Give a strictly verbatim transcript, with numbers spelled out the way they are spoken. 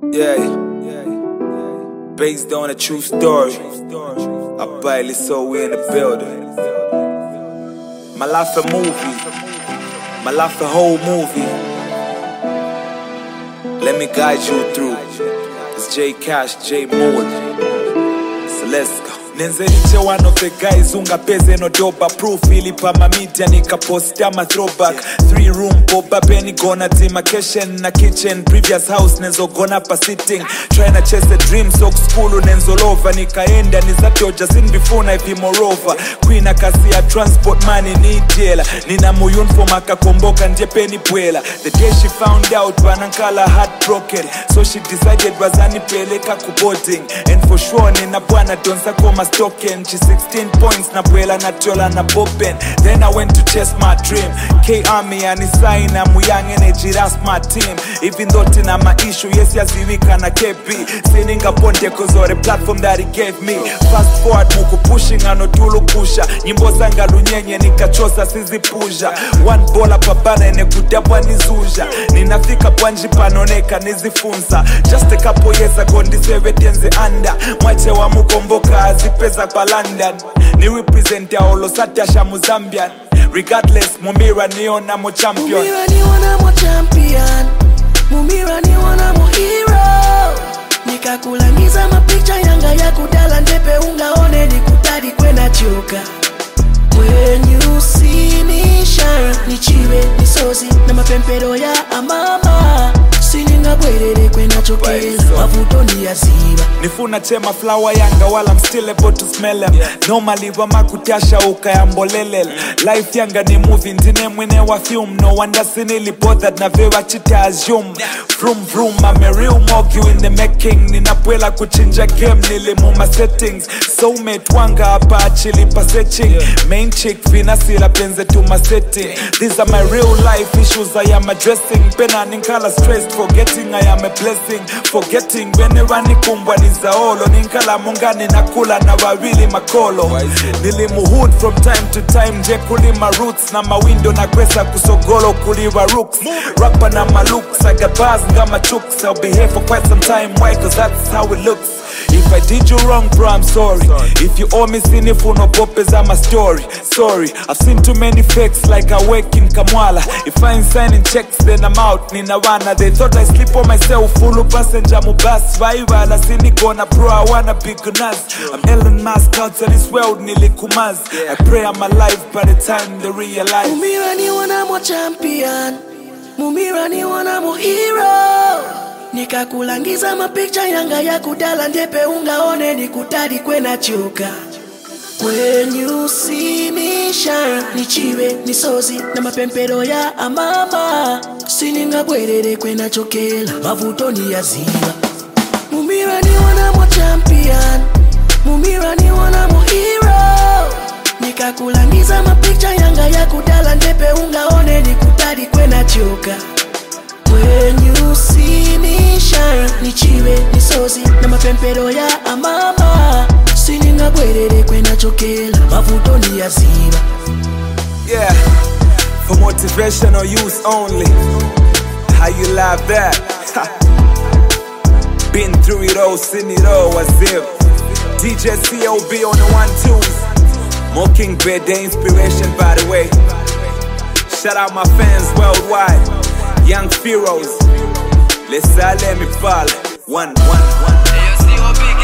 Yeah, based on a true story. I barely saw we in the building. My life a movie, my life a whole movie. Let me guide you through. It's J Cash, J Mood. So let's go. Nenzeriche one of the guys ungapeze no doba proof ilipa media nikaposta ma throwback three room boba penny gonna demarcation na kitchen previous house nenzo gonna pa sitting trying to chase a dream so school nenzo lova nikaenda nizatoja sin before na ipi moreover queen akasi ya transport money ni jela nina muyun for makakomboka nje penny pwela the day she found out banankala heartbroken so she decided wazani peleka kuboarding and for sure nina bwana donsa koma token, she sixteen points na bwela na chola na bopen. Then I went to chase my dream. K Army and sign I'm young energy, that's my team. Even though tina my issue, yes yes ziwika na K P. Singing upon cause or the platform that he gave me. Fast forward muku pushing ano tulu kusha. Nyimbo zanga lunyenye nikachosa sizi pusha. One bola papana ene kudabwa nizuja. Ninafika bwanji panoneka nizifunza. Just a couple years ago ndisevetenze anda. Mwache wa mukomboka azipe pesa kwa London ni represent ya olo satasha Mozambian regardless mumira niona mo champion mumira niona mo champion mumira niona mo hero nikakulangiza mapicha yanga ya kudala ndepe ungaone nikutadi kwena choka when you see me shine nichiwe nisozi na mapempero ya amama sininga bwerere kwena chokela mavutoni ya ziba nifuna chema flower yanga while I'm still able to smell them yeah. Normally wama kutasha ukayambolelele yeah. Life yanga ni movie ndine mwene wa film no wonder sinili bothered na vewa chita assume yeah. Vroom vroom I'm a real mogu in the making ninapwela kuchinja game nilimuma settings soulmate wanga hapa achili pa searching yeah. Main chick vinasila penze to my setting yeah. These are my real life issues I am addressing pena ninkala stressed forgetting I am a blessing forgetting whenever nikumbwa nizaolo ninkala mungani nakula na wawili makolo nilimuhood from time to time je kulima roots na mawindo na kwesa kusogolo kuliwa rooks rapper na malooks I got bars ngama chooks I'll be here for quite some time why cause that's how it looks if I did you wrong bro I'm sorry, sorry. If you owe me sinifu no popes I'm a story sorry I've seen too many fakes like I work in Kamwala if I ain't signing checks then I'm out nina wana they thought I sleep on myself full passenger mubas vibe la sini gonna bro I wanna be gunas I'm Elon Musk out of this world nilikumaz I pray I'm alive by the time they realize mumira ni wana mo champion mumira ni wana mo hero nikakulangiza mapicha yanga ya kudala ndepe ungaone nikutadi kwena choka when you see me shine nichiwe nisozi na mapempero ya amama sininga bwerere kwena chokela mavutoni ya ziba mumira ni wana mo champion mumira ni wana mo hero nikakulangiza mapicha yanga ya kudala ndepe ungaone nikutadi kwena choka when you see me shine nichiwe nisozi na mapempero ya amama sininga bwerere kwena chokela mavutoni ya ziba yeah for motivational use only how you love that been through it all seen it all as if D J C O B on the one twos Mocking Bed the inspiration by the way shout out my fans worldwide Young Pharaohs, let's all let me fall. One, one, one.